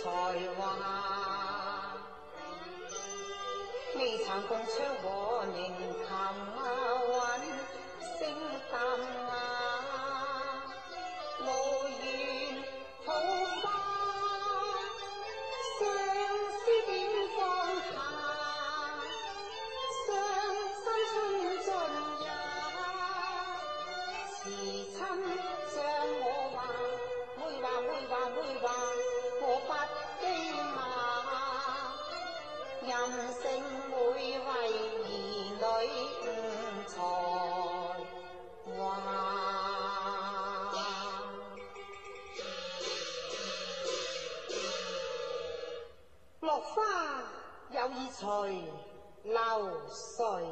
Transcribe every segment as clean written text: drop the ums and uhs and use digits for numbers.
华，未曾共唱和凝琴韵声淡雅，无缘桃花，相思点放下，伤心春尽也。慈亲像我话，每话，我不羁嘛。任性会为兒女誤才華，落花有意隨流水，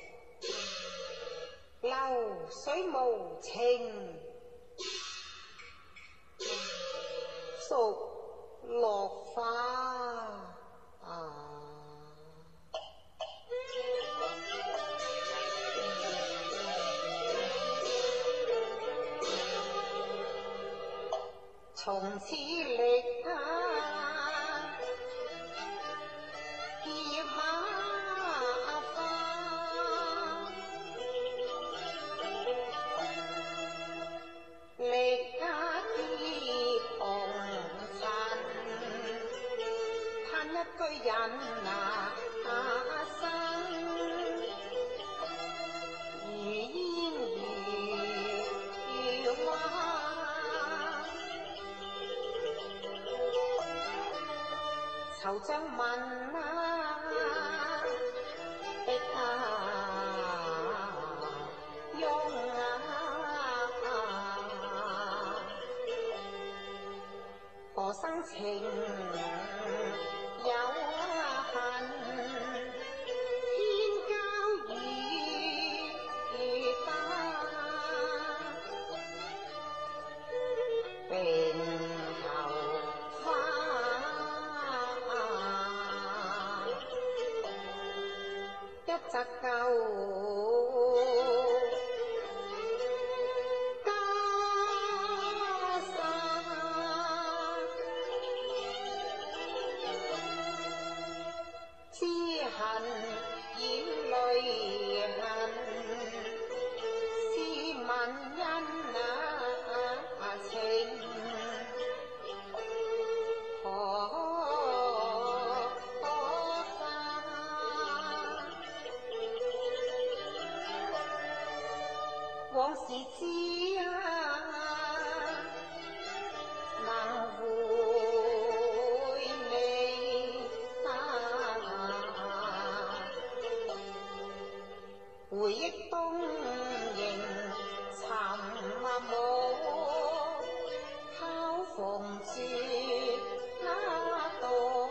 流水無情，屬落花。從此力結馬花，力結紅塵，嘆一句人生，如煙如花。愁像問碧雍何生情有恨，天交與花，並頭花。一則舊袈裟，知恨染淚痕，試問因情何？往事知能回味，回憶東瀛尋無，巧逢絕朵，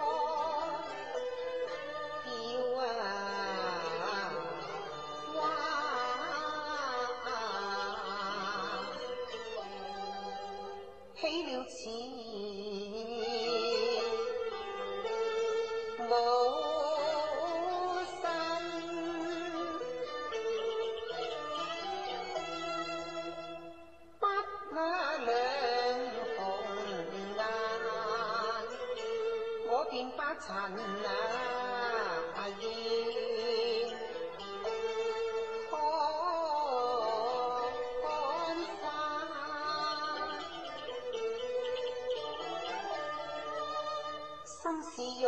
起了似無心，不兩紅顏，我便把塵煙心是玉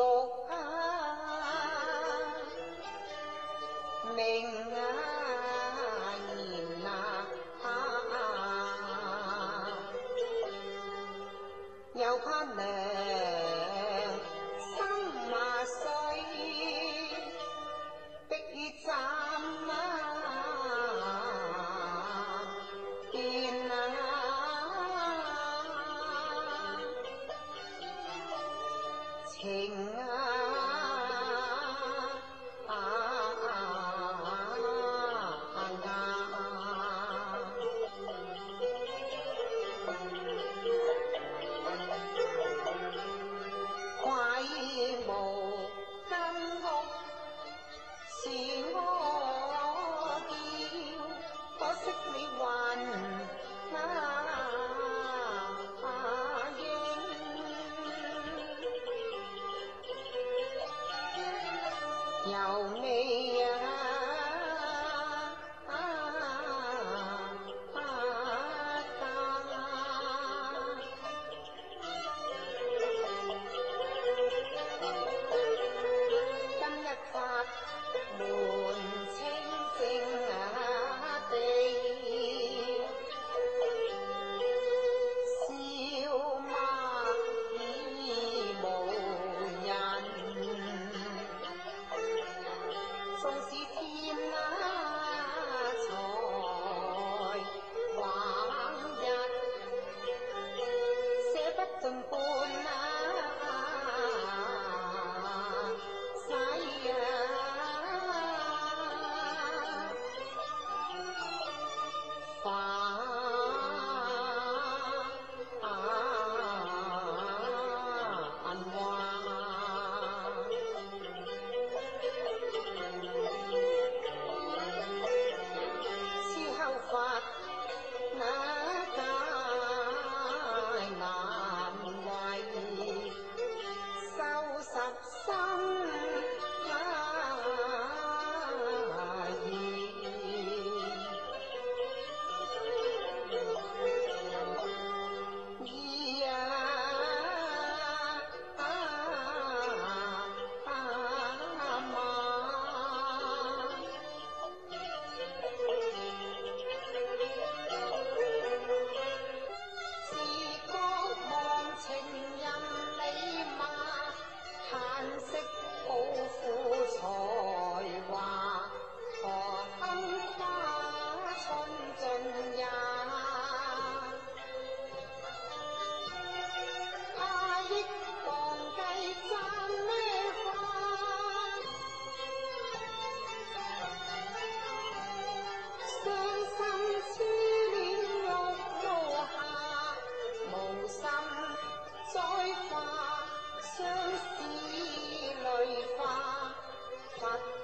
明言又怕娘心碎，碧月暫變情愧無根屋，是我叫，可惜你還應。 有味呀！今日法門清淨地，笑罵已無人，縱是天才橫溢，寫不盡半法那界難為，收拾心意情人你罵，嘆息抱負才華，何堪誇春盡也？他憶當計讚咩花，傷心痴戀欲無下，無心再化，相思淚化，佛